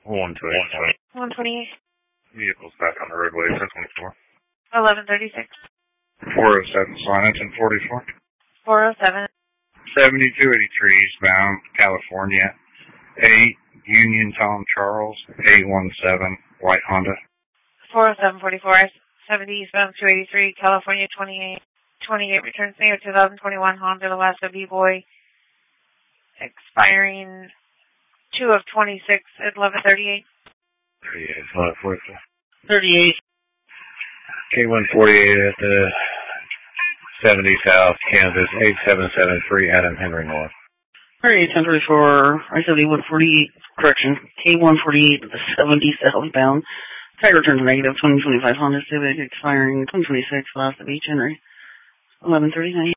128. 128. Vehicles back on the roadway, 1024. 1136. 407, Simonton 44. 407. 7283 eastbound, California. 8, Union Tom Charles, 817, white Honda. 40744. 70 eastbound 283, California 28. 28 returns me a 2021 Honda Alaska B-Boy. Expiring 2 of 26 at 1138. 38, 38. K148 at the 70 South, Kansas, 8773, Adam Henry North. 38, 1034, I-7148, correction, K148 at the 70 southbound. Tag returns negative, 2025 Honda Civic, expiring 2026, Alaska Beach, Henry, 1139.